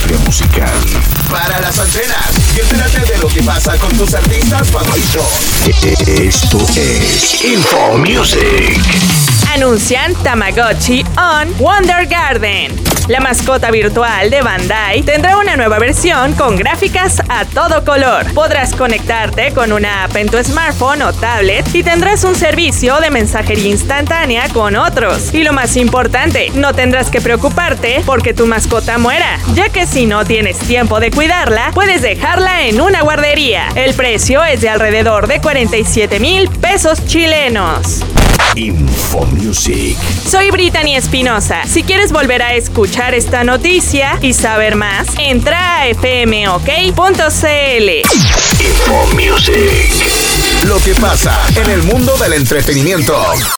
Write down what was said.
industria musical. Para las antenas y entérate de lo que pasa con tus artistas favoritos. Esto es Info Music. Anuncian Tamagotchi on Wonder Garden. La mascota virtual de Bandai tendrá una nueva versión con gráficas a todo color. Podrás conectarte con una app en tu smartphone o tablet y tendrás un servicio de mensajería instantánea con otros. Y lo más importante, no tendrás que preocuparte porque tu mascota muera, ya que si no tienes tiempo de cuidarla, puedes dejarla en una guardería. El precio es de alrededor de 47,000 pesos chilenos. Info Music. Soy Brittany Espinosa. Si quieres volver a escuchar esta noticia y saber más, entra a fmok.cl. Info Music. Lo que pasa en el mundo del entretenimiento.